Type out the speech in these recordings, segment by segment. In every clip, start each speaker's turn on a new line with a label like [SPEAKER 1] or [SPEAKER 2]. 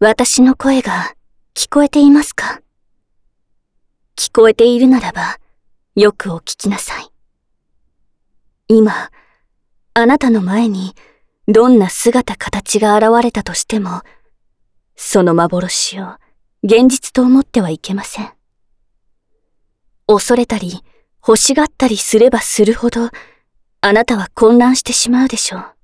[SPEAKER 1] 私の声が聞こえていますか？聞こえているならば、よくお聞きなさい。今、あなたの前にどんな姿形が現れたとしても、その幻を現実と思ってはいけません。恐れたり欲しがったりすればするほど、あなたは混乱してしまうでしょう。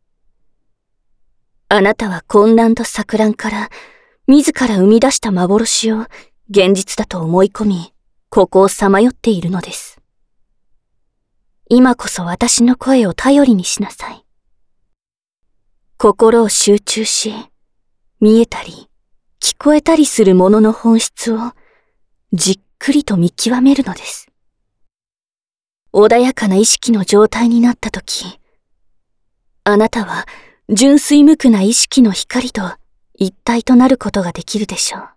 [SPEAKER 1] あなたは混乱と錯乱から自ら生み出した幻を現実だと思い込み、ここをさまよっているのです。今こそ私の声を頼りにしなさい。心を集中し、見えたり聞こえたりするものの本質をじっくりと見極めるのです。穏やかな意識の状態になったとき、あなたは純粋無垢な意識の光と一体となることができるでしょう。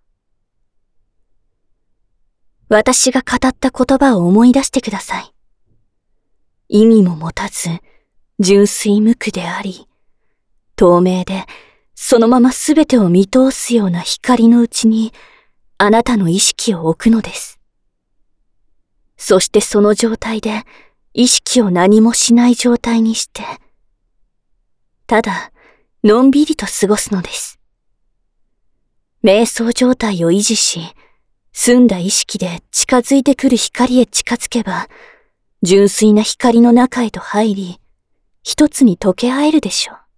[SPEAKER 1] 私が語った言葉を思い出してください。意味も持たず、純粋無垢であり、透明で、そのまますべてを見通すような光のうちに、あなたの意識を置くのです。そしてその状態で、意識を何もしない状態にして、ただ、のんびりと過ごすのです。瞑想状態を維持し、澄んだ意識で近づいてくる光へ近づけば、純粋な光の中へと入り、一つに溶け合えるでしょう。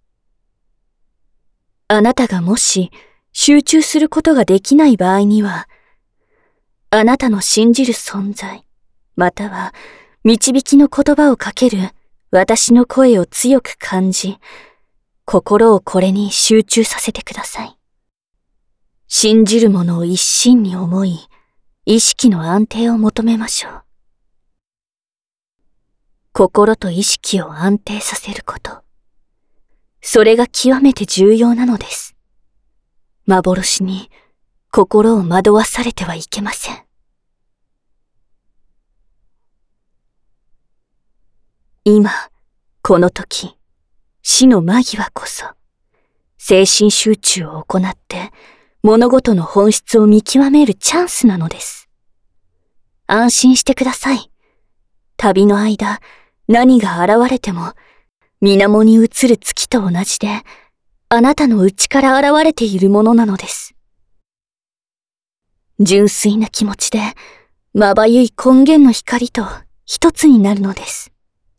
[SPEAKER 1] あなたがもし集中することができない場合には、あなたの信じる存在、または導きの言葉をかける私の声を強く感じ、心をこれに集中させてください。信じるものを一心に思い、意識の安定を求めましょう。心と意識を安定させること。それが極めて重要なのです。幻に心を惑わされてはいけません。今、この時、死の間際こそ、精神集中を行って、物事の本質を見極めるチャンスなのです。安心してください。旅の間、何が現れても、水面に映る月と同じで、あなたの内から現れているものなのです。純粋な気持ちで、まばゆい根源の光と一つになるのです。